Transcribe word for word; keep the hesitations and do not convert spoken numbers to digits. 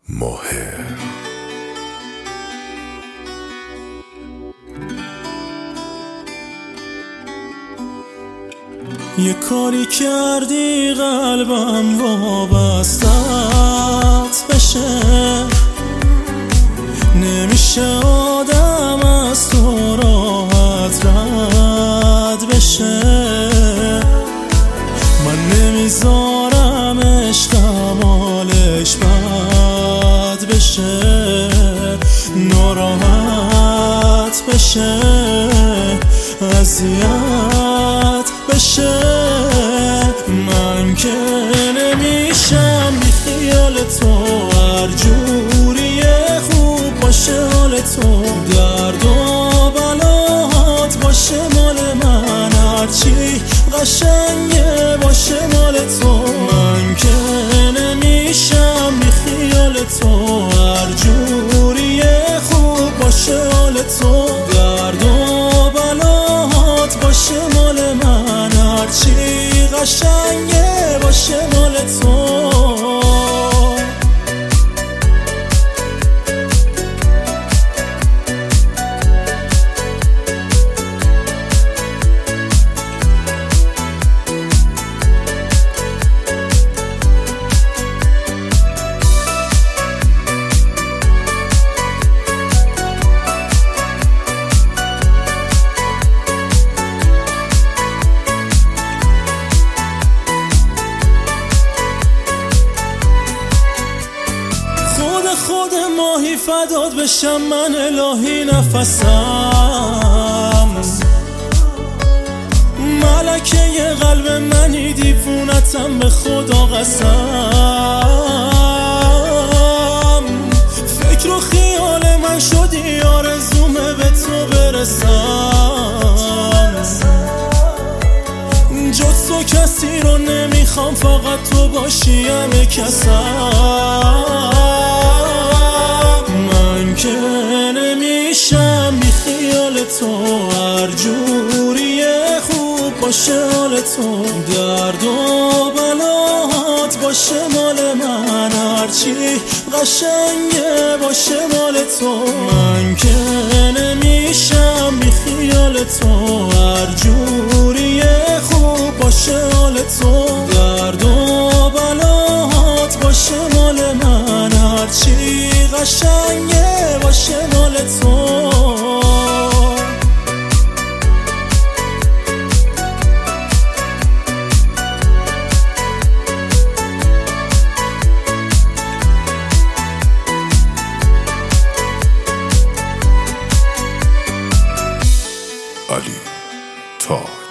ماهر یه کاری کردی قلبم وابستت بشه، نمیشه آدم از تو راحت رد بشه. من نمیذارم عشقم حالش بد بشه، ناراحت بشه، اذیت بشه. من که نمیشم بی خیال تو، هر جوریه خوب باشه حال تو، درد و بلات باشه مال من، هرچی قشنگه باشه مال تو. من که نمیشم بی خیال تو، هر جوریه خوب باشه حال تو، درد و بلات باشه مال من، هرچی قشنگه باشه مال تو. خود ماهی فدات بشم من الهی نفسم، ملکه قلب منی دیوونتم به خدا قسم. فکر و خیال من شدی آرزومه به تو برسم، جز تو کسی رو نمیخوام فقط تو باشی همه کسم. من که نمیشم بی خیال تو، هر جوریه خوب باشه حال تو، درد و بلات باشه مال من، هرچی قشنگه باشه مال تو. من که نمیشم بی خیال تو، هر جوریه خوب باشه حال تو، درد و بلات باشه مال من، هرچی قشنگه باشه مال تو. علی تاج.